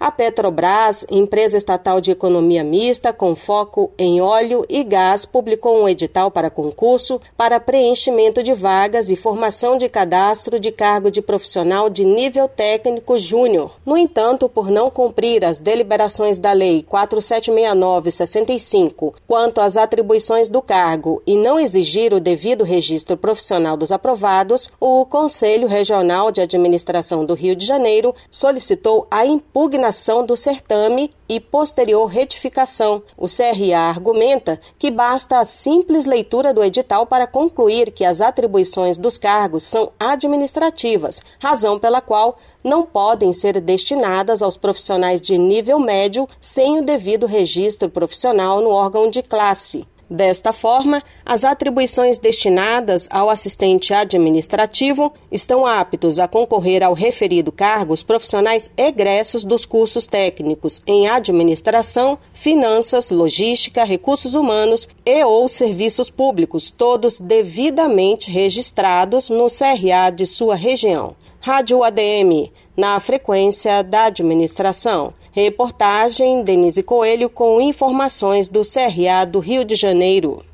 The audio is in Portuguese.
A Petrobras, empresa estatal de economia mista com foco em óleo e gás, publicou um edital para concurso para preenchimento de vagas e formação de cadastro de cargo de profissional de nível técnico júnior. No entanto, por não cumprir as deliberações da Lei 4769/65 quanto às atribuições do cargo e não exigir o devido registro profissional dos aprovados, o Conselho Regional de Administração do Rio de Janeiro solicitou a impugnação do certame e posterior retificação. O CRA argumenta que basta a simples leitura do edital para concluir que as atribuições dos cargos são administrativas, razão pela qual não podem ser destinadas aos profissionais de nível médio sem o devido registro profissional no órgão de classe. Desta forma, as atribuições destinadas ao assistente administrativo estão aptos a concorrer ao referido cargo os profissionais egressos dos cursos técnicos em administração, finanças, logística, recursos humanos e ou serviços públicos, todos devidamente registrados no CRA de sua região. Rádio ADM, na frequência da administração. Reportagem Denise Coelho com informações do CRA do Rio de Janeiro.